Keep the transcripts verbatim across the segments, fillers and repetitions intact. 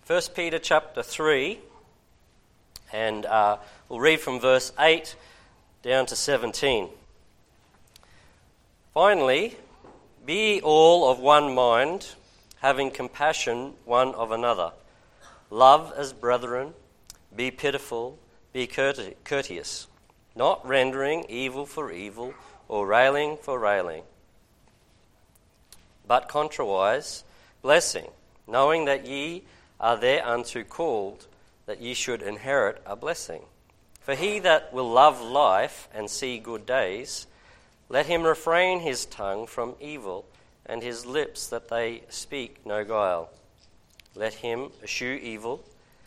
First Peter chapter three, and uh, we'll read from verse eight down to seventeen. Finally, be ye all of one mind, having compassion one of another. Love as brethren, be pitiful, be courteous, not rendering evil for evil, or railing for railing, but contrariwise blessing, knowing that ye are thereunto called, that ye should inherit a blessing. For he that will love life and see good days, let him refrain his tongue from evil, and his lips that they speak no guile. Let him eschew evil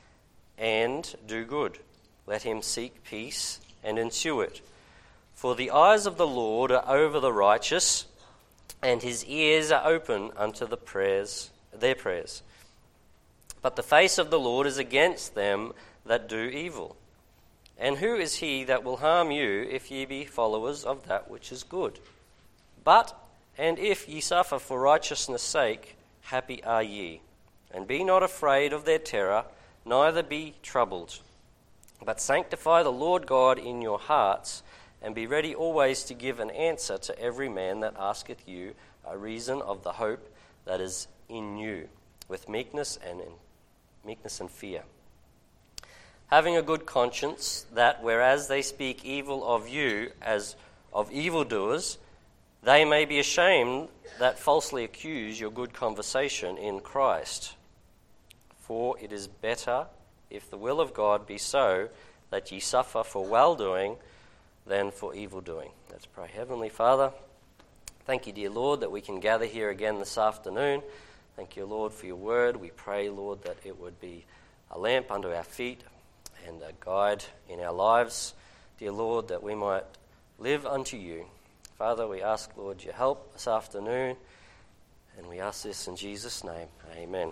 and do good. Let him seek peace and ensue it. For the eyes of the Lord are over the righteous, and his ears are open unto the prayers, their prayers. But the face of the Lord is against them that do evil. And who is he that will harm you if ye be followers of that which is good? But, and if ye suffer for righteousness' sake, happy are ye. And be not afraid of their terror, neither be troubled. But sanctify the Lord God in your hearts, and be ready always to give an answer to every man that asketh you a reason of the hope that is in you, with meekness and in meekness and fear. Having a good conscience, that whereas they speak evil of you as of evildoers, they may be ashamed that falsely accuse your good conversation in Christ. For it is better, if the will of God be so, that ye suffer for well-doing than for evil-doing. Let's pray. Heavenly Father, thank you, dear Lord, that we can gather here again this afternoon. Thank you, Lord, for your word. We pray, Lord, that it would be a lamp unto our feet and a guide in our lives. Dear Lord, that we might live unto you. Father, we ask, Lord, your help this afternoon, and we ask this in Jesus' name. Amen.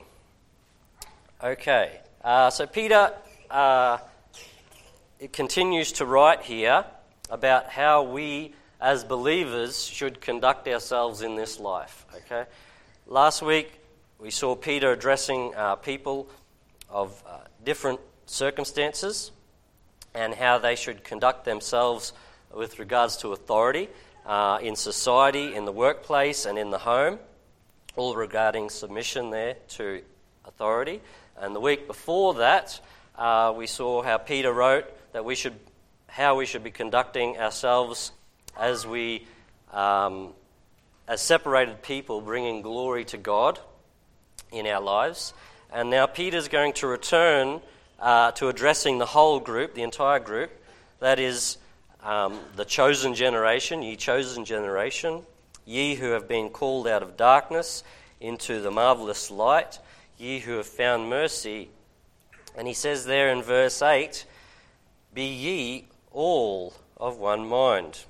Okay, uh, so Peter uh, it continues to write here about how we as believers should conduct ourselves in this life. Okay, last week we saw Peter addressing uh, people of uh, different circumstances and how they should conduct themselves with regards to authority uh, in society, in the workplace, and in the home, all regarding submission there to authority. And the week before that, uh, we saw how Peter wrote that we should, how we should be conducting ourselves as we, um, as separated people, bringing glory to God in our lives. And now Peter's going to return uh, to addressing the whole group, the entire group, that is um, the chosen generation, ye chosen generation, ye who have been called out of darkness into the marvelous light, ye who have found mercy. And he says there in verse eight, be ye all of one mind.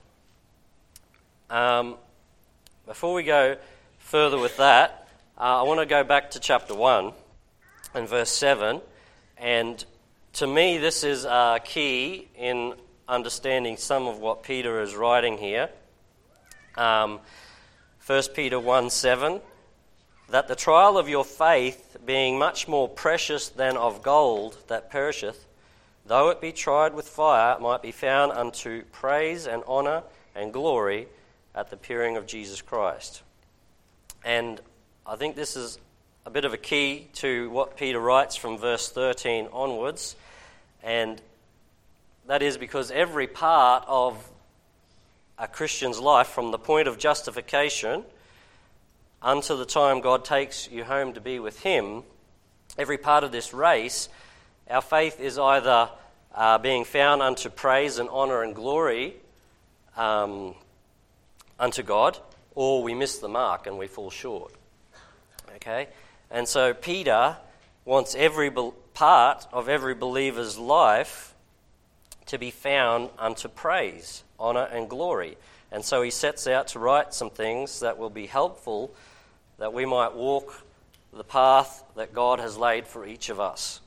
Um, before we go further with that, uh, I want to go back to chapter one and verse seven. And to me, this is uh, key in understanding some of what Peter is writing here. Um, First Peter one seven, that the trial of your faith, being much more precious than of gold that perisheth, though it be tried with fire, might be found unto praise and honour and glory at the appearing of Jesus Christ. And I think this is a bit of a key to what Peter writes from verse thirteen onwards, and that is because every part of a Christian's life, from the point of justification until the time God takes you home to be with him, every part of this race, our faith is either uh, being found unto praise and honour and glory um, unto God, or we miss the mark and we fall short. Okay? And so Peter wants every be- part of every believer's life to be found unto praise, honour and glory. And so he sets out to write some things that will be helpful, that we might walk the path that God has laid for each of us.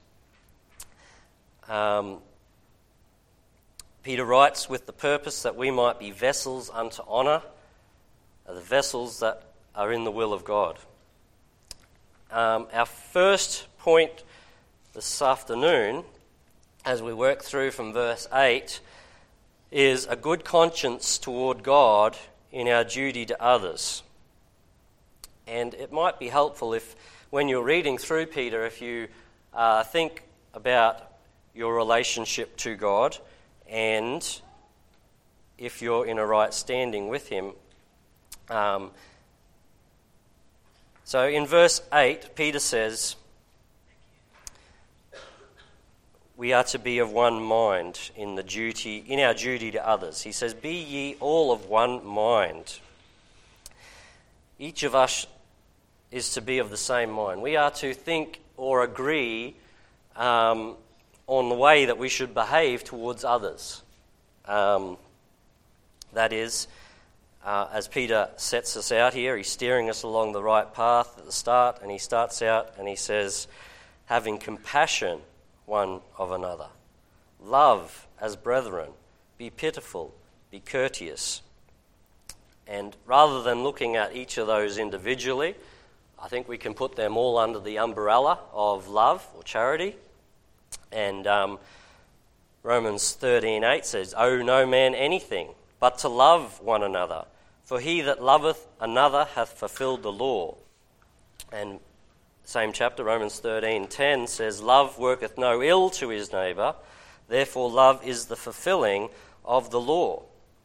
Um, Peter writes with the purpose that we might be vessels unto honour, the vessels that are in the will of God. Um, our first point this afternoon, as we work through from verse eight, is a good conscience toward God in our duty to others. And it might be helpful if, when you're reading through Peter, if you uh, think about your relationship to God and if you're in a right standing with him. Um, so in verse eight, Peter says, we are to be of one mind in the duty, in our duty to others. He says, be ye all of one mind. Each of us is to be of the same mind. We are to think or agree um, on the way that we should behave towards others. Um, that is, uh, as Peter sets us out here, he's steering us along the right path at the start, and he starts out and he says, having compassion one of another. Love as brethren. Be pitiful. Be courteous. And rather than looking at each of those individually, I think we can put them all under the umbrella of love or charity. And um, Romans thirteen eight says, owe no man anything but to love one another. For he that loveth another hath fulfilled the law. And same chapter, Romans thirteen ten says, love worketh no ill to his neighbour, therefore love is the fulfilling of the law.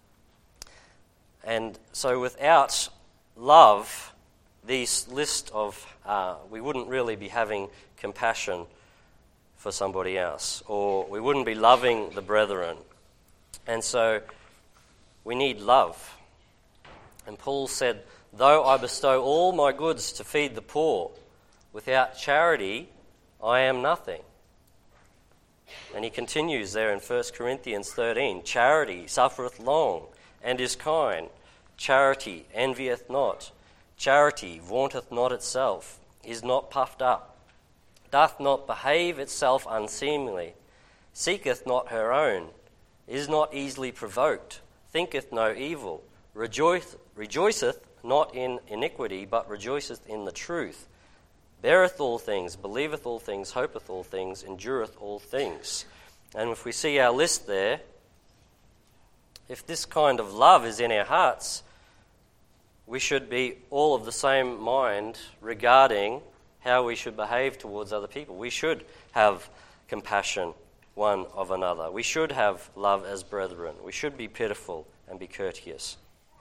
And so without love, this list of, uh, we wouldn't really be having compassion for somebody else, or we wouldn't be loving the brethren. And so we need love. And Paul said, though I bestow all my goods to feed the poor, without charity, I am nothing. And he continues there in First Corinthians thirteen, charity suffereth long and is kind. Charity envieth not. Charity vaunteth not itself, is not puffed up, doth not behave itself unseemly, seeketh not her own, is not easily provoked, thinketh no evil, rejoice, rejoiceth not in iniquity, but rejoiceth in the truth, beareth all things, believeth all things, hopeth all things, endureth all things. And if we see our list there, if this kind of love is in our hearts, we should be all of the same mind regarding how we should behave towards other people. We should have compassion one of another. We should have love as brethren. We should be pitiful and be courteous.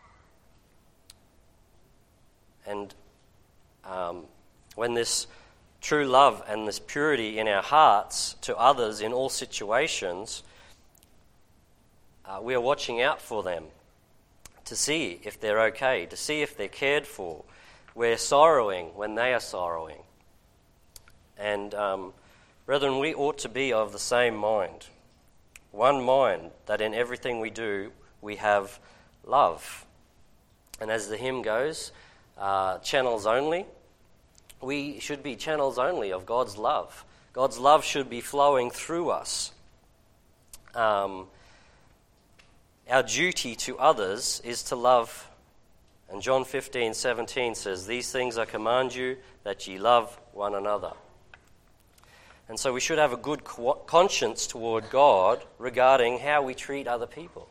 And um, when this true love and this purity in our hearts to others in all situations, uh, we are watching out for them to see if they're okay, to see if they're cared for. We're sorrowing when they are sorrowing. And um, brethren, we ought to be of the same mind. One mind, that in everything we do, we have love. And as the hymn goes, uh, channels only, we should be channels only of God's love. God's love should be flowing through us. Um, our duty to others is to love. And John fifteen seventeen says, these things I command you, that ye love one another. And so we should have a good conscience toward God regarding how we treat other people.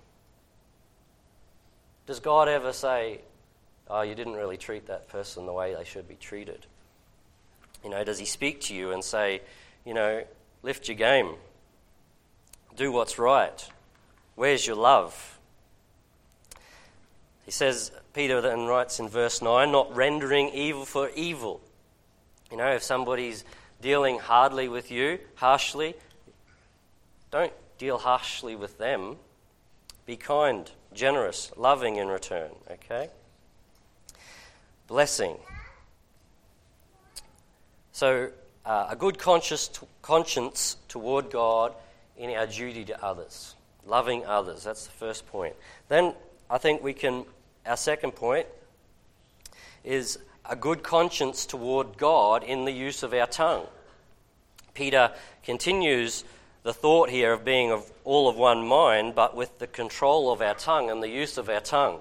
Does God ever say, oh, you didn't really treat that person the way they should be treated? You know, does he speak to you and say, you know, lift your game, do what's right, where's your love? He says, Peter then writes in verse nine, not rendering evil for evil. You know, if somebody's dealing hardly with you, harshly, don't deal harshly with them. Be kind, generous, loving in return, okay? Blessing. So, uh, a good conscious t- conscience toward God in our duty to others. Loving others, that's the first point. Then I think we can, our second point is a good conscience toward God in the use of our tongue. Peter continues the thought here of being of all of one mind, but with the control of our tongue and the use of our tongue.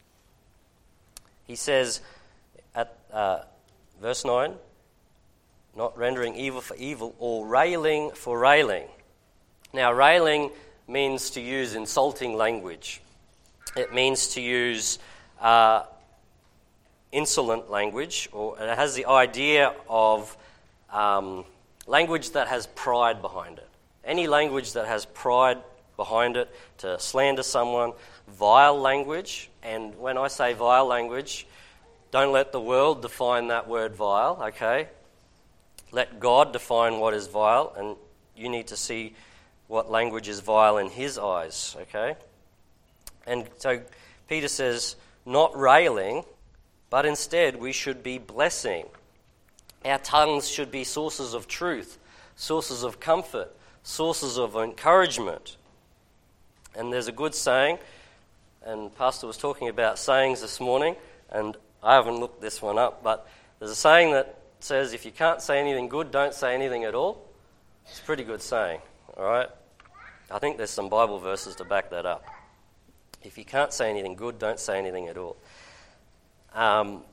He says at uh, verse nine, not rendering evil for evil, or railing for railing. Now, railing means to use insulting language. It means to use uh, insolent language, or it has the idea of um, language that has pride behind it. Any language that has pride behind it, to slander someone, vile language. And when I say vile language, don't let the world define that word vile, okay? Let God define what is vile, and you need to see what language is vile in his eyes, okay? And so Peter says, not railing, but instead we should be blessing. Our tongues should be sources of truth, sources of comfort, sources of encouragement. And there's a good saying, and Pastor was talking about sayings this morning, and I haven't looked this one up, but there's a saying that says, if you can't say anything good, don't say anything at all. It's a pretty good saying, all right? I think there's some Bible verses to back that up. If you can't say anything good, don't say anything at all. Um,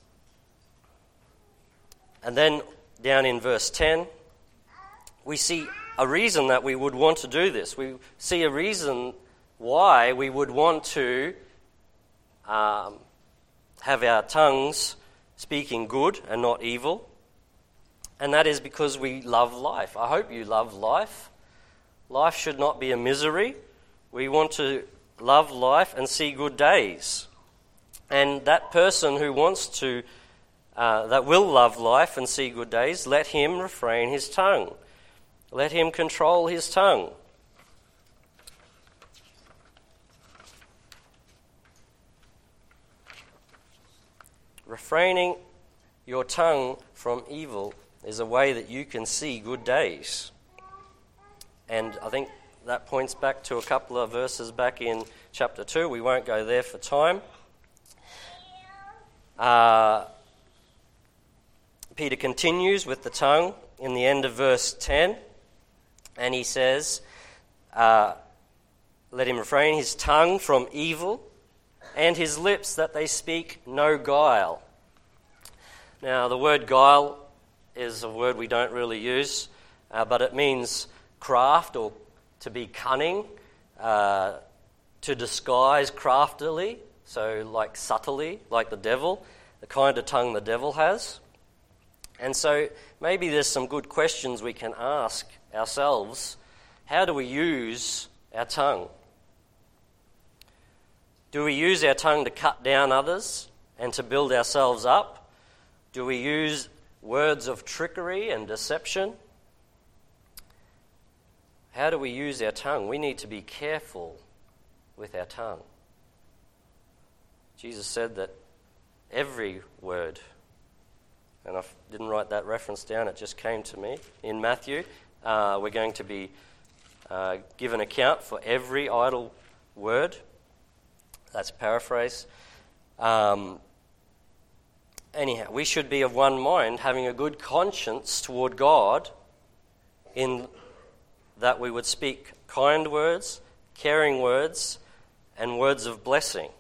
and then down in verse ten, we see a reason that we would want to do this. We see a reason why we would want to um, have our tongues speaking good and not evil. And that is because we love life. I hope you love life. Life should not be a misery. We want to love life and see good days. And that person who wants to, uh, that will love life and see good days, let him refrain his tongue. Let him control his tongue. Refraining your tongue from evil is a way that you can see good days. And I think that points back to a couple of verses back in chapter two. We won't go there for time. Uh, Peter continues with the tongue in the end of verse ten, and he says, uh, let him refrain his tongue from evil, and his lips that they speak no guile. Now, the word guile is a word we don't really use, uh, but it means craft or to be cunning, uh, to disguise craftily, so like subtly, like the devil, the kind of tongue the devil has. And so maybe there's some good questions we can ask ourselves. How do we use our tongue? Do we use our tongue to cut down others and to build ourselves up? Do we use words of trickery and deception? How do we use our tongue? We need to be careful with our tongue. Jesus said that every word, and I didn't write that reference down, it just came to me, in Matthew, uh, we're going to be uh, given account for every idle word. That's a paraphrase. Um, anyhow, we should be of one mind, having a good conscience toward God, in that we would speak kind words, caring words, and words of blessing.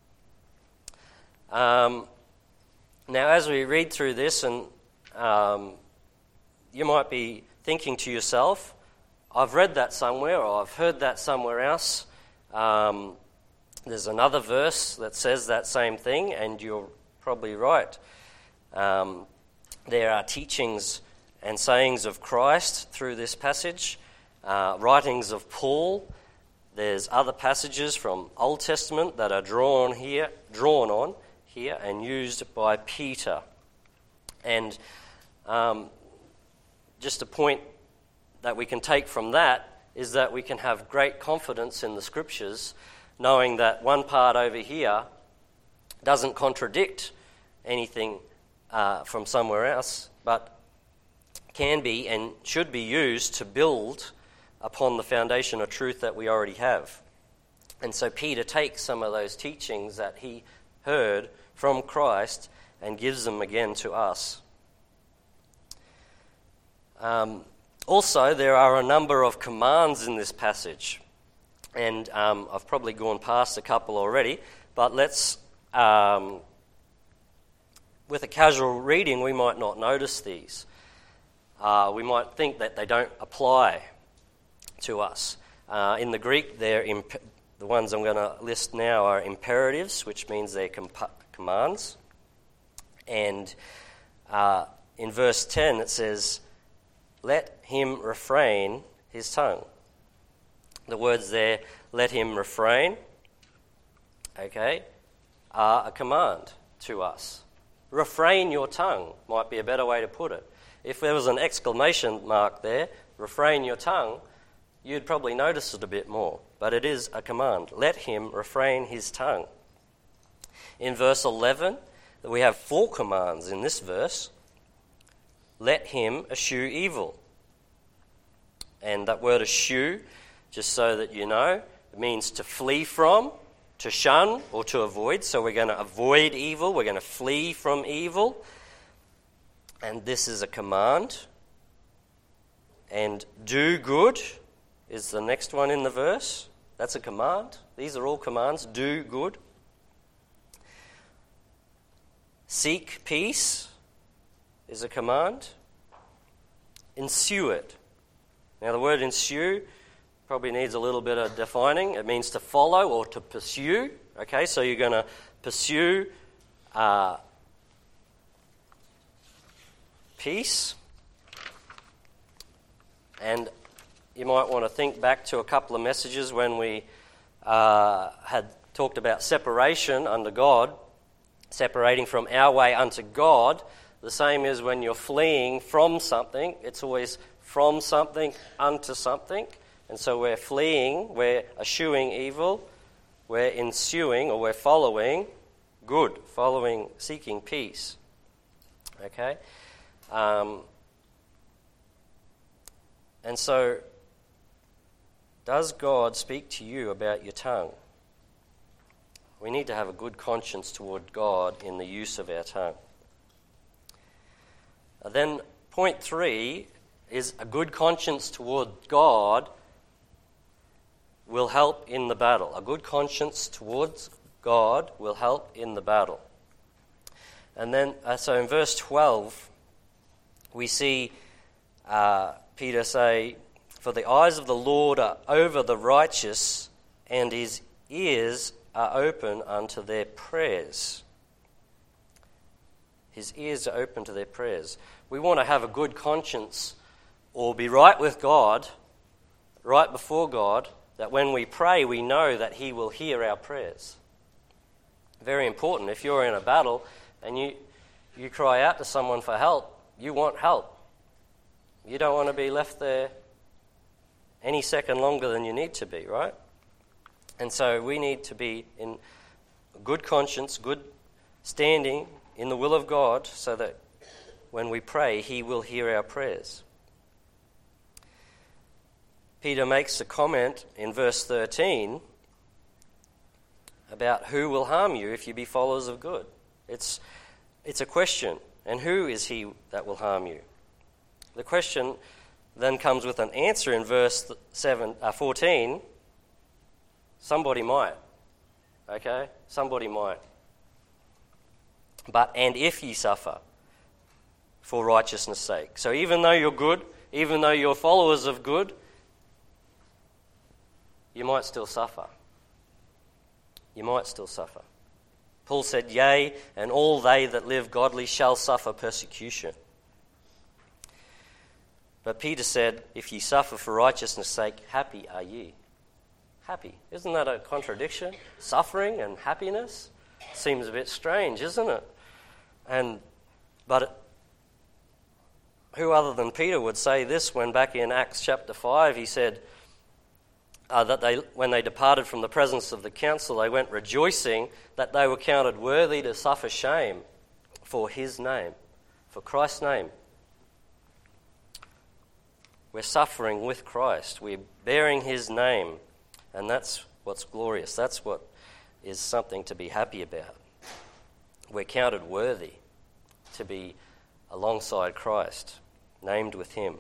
Um, now, as we read through this, and um, you might be thinking to yourself, I've read that somewhere, or I've heard that somewhere else. Um, there's another verse that says that same thing, and you're probably right. Um, there are teachings and sayings of Christ through this passage, uh, writings of Paul. There's other passages from Old Testament that are drawn here, drawn on here, and used by Peter. And um, just a point that we can take from that is that we can have great confidence in the Scriptures, knowing that one part over here doesn't contradict anything uh, from somewhere else, but can be and should be used to build upon the foundation of truth that we already have. And so Peter takes some of those teachings that he heard from Christ and gives them again to us. Um, also, there are a number of commands in this passage, and um, I've probably gone past a couple already, but let's, um, with a casual reading, we might not notice these. uh, we might think that they don't apply to us. Uh, in the Greek, they're imp- the ones I'm going to list now are imperatives, which means they're comp- commands. And uh, in verse ten it says, let him refrain his tongue. The words there, let him refrain, okay, are a command to us. Refrain your tongue might be a better way to put it. If there was an exclamation mark there, refrain your tongue, you'd probably notice it a bit more. But it is a command. Let him refrain his tongue. In verse eleven, we have four commands in this verse. Let him eschew evil. And that word eschew, just so that you know, it means to flee from, to shun, or to avoid. So we're going to avoid evil. We're going to flee from evil. And this is a command. And do good is the next one in the verse. That's a command. These are all commands. Do good. Seek peace is a command. Ensue it. Now the word ensue probably needs a little bit of defining. It means to follow or to pursue. Okay, so you're going to pursue uh, peace. And you might want to think back to a couple of messages when we uh, had talked about separation under God, separating from our way unto God. The same is when you're fleeing from something, it's always from something unto something. And so we're fleeing, we're eschewing evil, we're ensuing or we're following good, following, seeking peace. Okay? Um, and so, does God speak to you about your tongue? We need to have a good conscience toward God in the use of our tongue. Uh, then point three is a good conscience toward God will help in the battle. A good conscience towards God will help in the battle. And then, uh, so in verse twelve, we see uh, Peter say, for the eyes of the Lord are over the righteous, and his ears are open unto their prayers. His ears are open to their prayers. We want to have a good conscience or be right with God, right before God, that when we pray we know that he will hear our prayers. Very important. If you're in a battle and you, you cry out to someone for help, you want help. You don't want to be left there any second longer than you need to be, right? And so we need to be in good conscience, good standing in the will of God, so that when we pray, he will hear our prayers. Peter makes a comment in verse thirteen about who will harm you if you be followers of good. It's, it's a question. And who is he that will harm you? The question then comes with an answer in verse seven, uh, fourteen. Somebody might. Okay? Somebody might. But, and if ye suffer for righteousness' sake. So even though you're good, even though you're followers of good, you might still suffer. You might still suffer. Paul said, yea, and all they that live godly shall suffer persecution. But Peter said, if ye suffer for righteousness' sake, happy are ye. Happy. Isn't that a contradiction? Suffering and happiness? Seems a bit strange, isn't it? And but it, who other than Peter would say this when back in Acts chapter five he said uh, that they, when they departed from the presence of the council, they went rejoicing that they were counted worthy to suffer shame for his name, for Christ's name. We're suffering with Christ. We're bearing his name. And that's what's glorious. That's what is something to be happy about. We're counted worthy to be alongside Christ, named with him.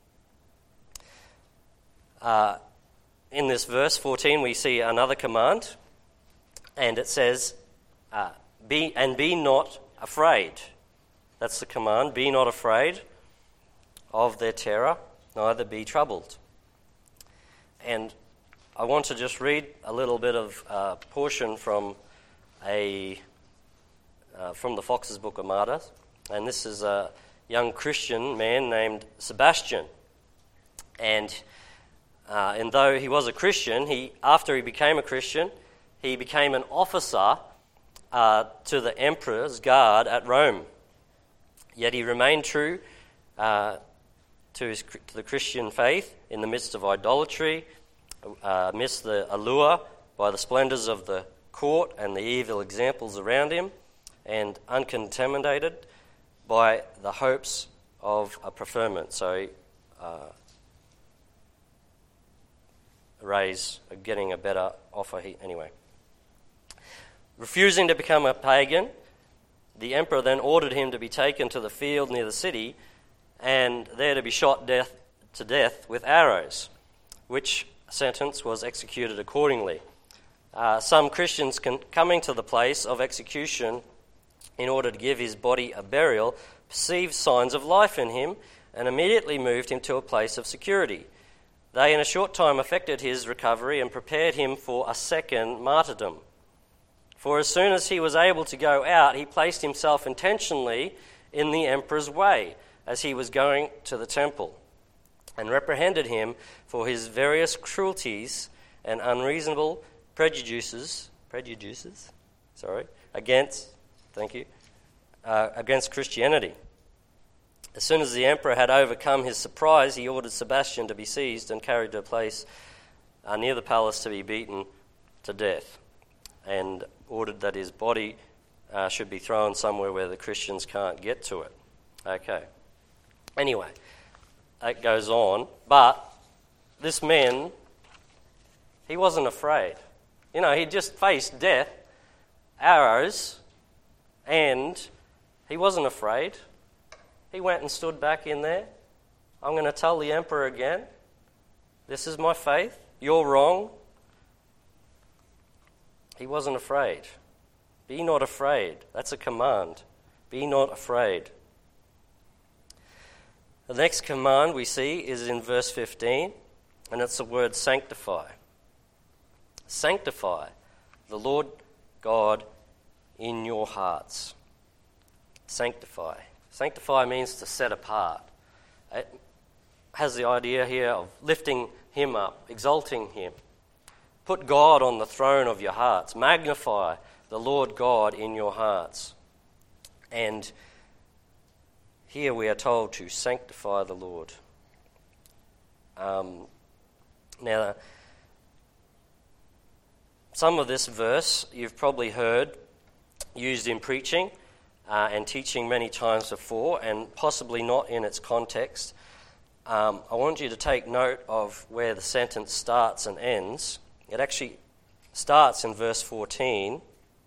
Uh, in this verse fourteen, we see another command, and it says, uh, "Be and be not afraid." That's the command. Be not afraid of their terror, neither be troubled. And I want to just read a little bit of a uh, portion from a uh, from the Fox's Book of Martyrs, and this is a young Christian man named Sebastian. And uh, and though he was a Christian, he after he became a Christian, he became an officer uh, to the emperor's guard at Rome. Yet he remained true uh, to, his, to the Christian faith in the midst of idolatry, uh, amidst the allure by the splendours of the court and the evil examples around him, and uncontaminated by the hopes of a preferment. So, uh, a raise, getting a better offer he, anyway. Refusing to become a pagan, the emperor then ordered him to be taken to the field near the city and there to be shot death to death with arrows, which sentence was executed accordingly. Uh, some Christians can, coming to the place of execution in order to give his body a burial, perceived signs of life in him and immediately moved him to a place of security. They in a short time effected his recovery and prepared him for a second martyrdom. For as soon as he was able to go out, he placed himself intentionally in the emperor's way as he was going to the temple, and reprehended him for his various cruelties and unreasonable prejudices, prejudices, sorry, against, thank you, uh, against Christianity. As soon as the emperor had overcome his surprise, he ordered Sebastian to be seized and carried to a place uh, near the palace to be beaten to death, and ordered that his body uh, should be thrown somewhere where the Christians can't get to it. Okay. Anyway, that goes on. But this man, he wasn't afraid. You know, he just faced death, arrows, and he wasn't afraid. He went and stood back in there. I'm going to tell the emperor again, this is my faith, you're wrong. He wasn't afraid. Be not afraid. That's a command. Be not afraid. The next command we see is in verse fifteen, and it's the word sanctify. Sanctify the Lord God in your hearts. Sanctify. Sanctify means to set apart. It has the idea here of lifting him up, exalting him. Put God on the throne of your hearts. Magnify the Lord God in your hearts. And here we are told to sanctify the Lord. Um, now, some of this verse you've probably heard used in preaching uh, and teaching many times before, and possibly not in its context. Um, I want you to take note of where the sentence starts and ends. It actually starts in verse fourteen,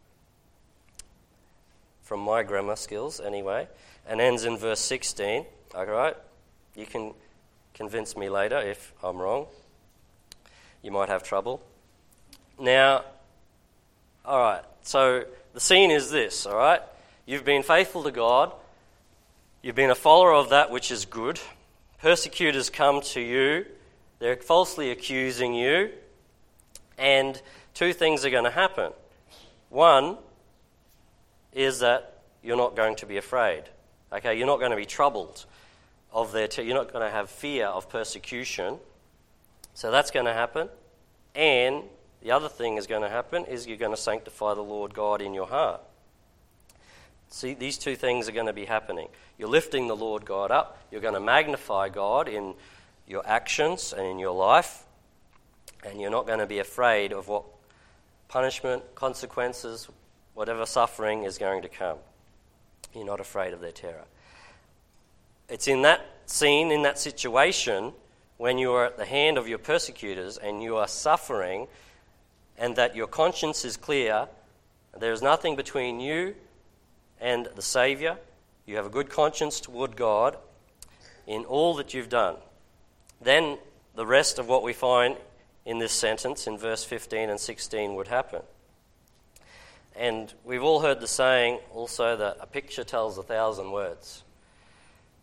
from my grammar skills anyway, and ends in verse sixteen. All right? You can convince me later if I'm wrong. You might have trouble. Now, all right, so the scene is this, all right? You've been faithful to God. You've been a follower of that which is good. Persecutors come to you. They're falsely accusing you. And two things are going to happen. One is that you're not going to be afraid. Okay, you're not going to be troubled of their. Te- you're not going to have fear of persecution. So that's going to happen. And the other thing is going to happen is you're going to sanctify the Lord God in your heart. See, these two things are going to be happening. You're lifting the Lord God up. You're going to magnify God in your actions and in your life. And you're not going to be afraid of what punishment, consequences, whatever suffering is going to come. You're not afraid of their terror. It's in that scene, in that situation, when you are at the hand of your persecutors and you are suffering, and that your conscience is clear, there is nothing between you and the Saviour. You have a good conscience toward God in all that you've done. Then the rest of what we find in this sentence, in verse fifteen and sixteen, would happen. And we've all heard the saying also that a picture tells a thousand words.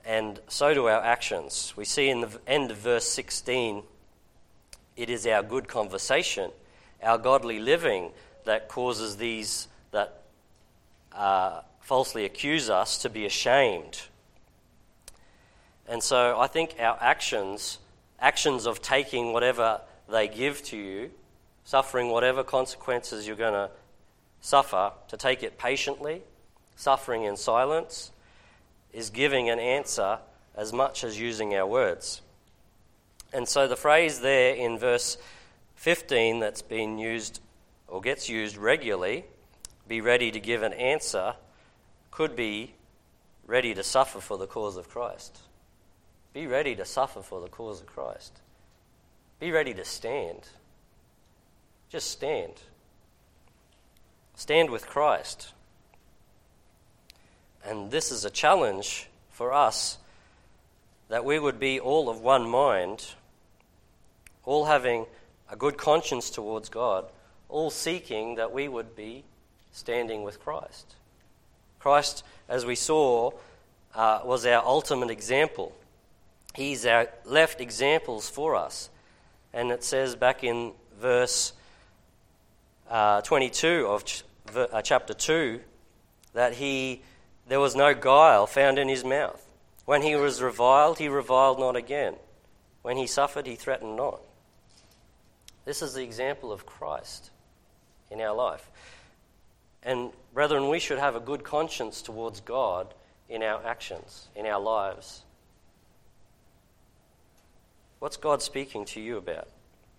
and so do our actions. We see in the end of verse sixteen, it is our good conversation, our godly living that causes these that uh, falsely accuse us to be ashamed. And so I think our actions, actions of taking whatever they give to you, suffering whatever consequences you're going to suffer, to take it patiently, suffering in silence, is giving an answer as much as using our words. And so the phrase there in verse fifteen that's been used or gets used regularly, be ready to give an answer, could be ready to suffer for the cause of Christ. Be ready to suffer for the cause of Christ. Be ready to stand. Just stand. Stand with Christ. And this is a challenge for us, that we would be all of one mind, all having a good conscience towards God, all seeking that we would be standing with Christ. Christ, as we saw, uh, was our ultimate example. He's our left examples for us. And it says back in verse uh, twenty-two of ch- uh, chapter two that he there was no guile found in his mouth. When he was reviled, he reviled not again. When he suffered, he threatened not. This is the example of Christ in our life. And brethren, we should have a good conscience towards God in our actions, in our lives. What's God speaking to you about?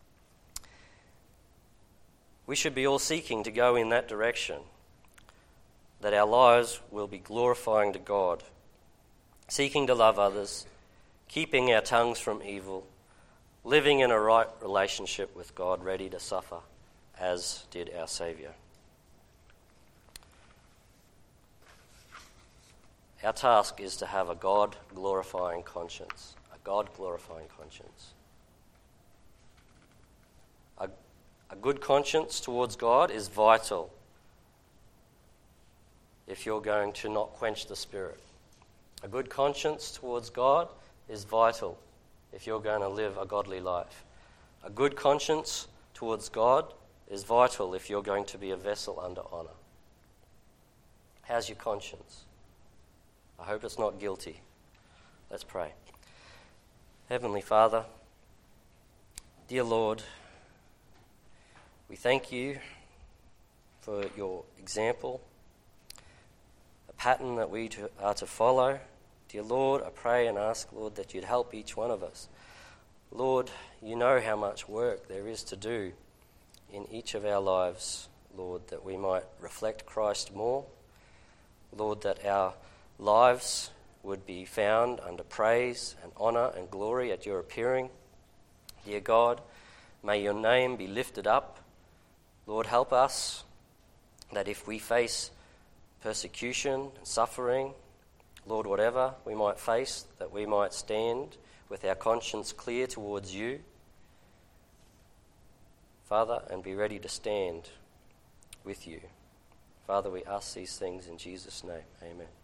We should be all seeking to go in that direction, that our lives will be glorifying to God, seeking to love others, keeping our tongues from evil, living in a right relationship with God, ready to suffer, as did our Saviour. Our task is to have a God-glorifying conscience, a God-glorifying conscience. A, a good conscience towards God is vital if you're going to not quench the Spirit. A good conscience towards God is vital if you're going to live a godly life. A good conscience towards God is vital if you're going to be a vessel under honour. How's your conscience? I hope it's not guilty. Let's pray. Heavenly Father, dear Lord, we thank you for your example, a pattern that we to, are to follow. Dear Lord, I pray and ask, Lord, that you'd help each one of us. Lord, you know how much work there is to do in each of our lives, Lord, that we might reflect Christ more. Lord, that our lives would be found under praise and honour and glory at your appearing. Dear God, may your name be lifted up. Lord, help us that if we face persecution and suffering, Lord, whatever we might face, that we might stand with our conscience clear towards you, Father, and be ready to stand with you. Father, we ask these things in Jesus' name. Amen.